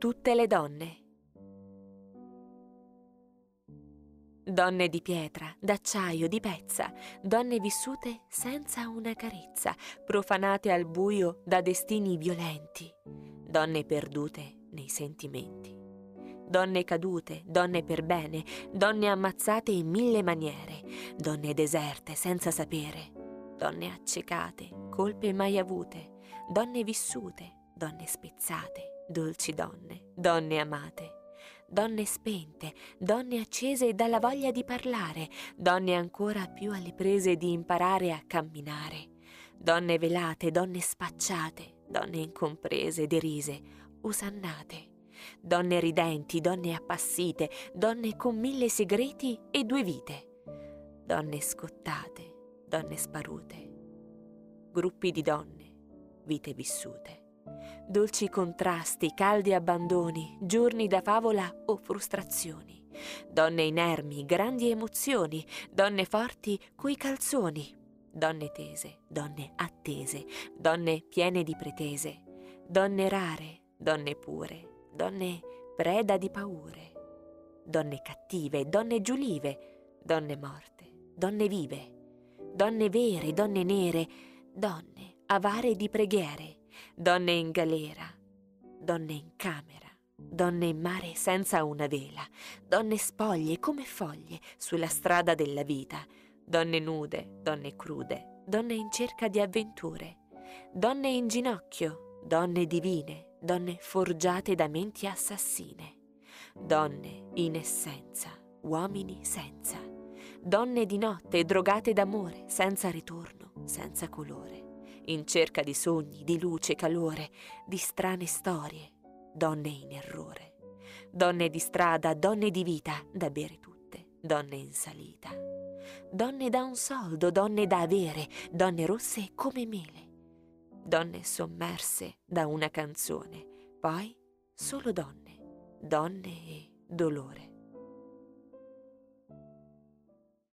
tutte le donne. Donne di pietra, d'acciaio, di pezza, donne vissute senza una carezza, profanate al buio da destini violenti, donne perdute nei sentimenti, donne cadute, donne per bene, donne ammazzate in mille maniere, donne deserte senza sapere, donne accecate, colpe mai avute, donne vissute, donne spezzate, dolci donne, donne amate, donne spente, donne accese dalla voglia di parlare, donne ancora più alle prese di imparare a camminare, donne velate, donne spacciate, donne incomprese, derise, osannate, donne ridenti, donne appassite, donne con 1000 segreti e 2 vite, donne scottate, donne sparute, gruppi di donne, vite vissute. Dolci contrasti, caldi abbandoni, giorni da favola o frustrazioni, donne inermi, grandi emozioni, donne forti coi calzoni, donne tese, donne attese, donne piene di pretese, donne rare, donne pure, donne preda di paure, donne cattive, donne giulive, donne morte, donne vive, donne vere, donne nere, donne avare di preghiere, donne in galera, donne in camera, donne in mare senza una vela, donne spoglie come foglie sulla strada della vita, donne nude, donne crude, donne in cerca di avventure, donne in ginocchio, donne divine, donne forgiate da menti assassine, donne in essenza, uomini senza, donne di notte drogate d'amore, senza ritorno, senza colore, in cerca di sogni, di luce, calore, di strane storie, donne in errore, donne di strada, donne di vita, da bere tutte, donne in salita, donne da un soldo, donne da avere, donne rosse come mele, donne sommerse da una canzone, poi solo donne, donne e dolore.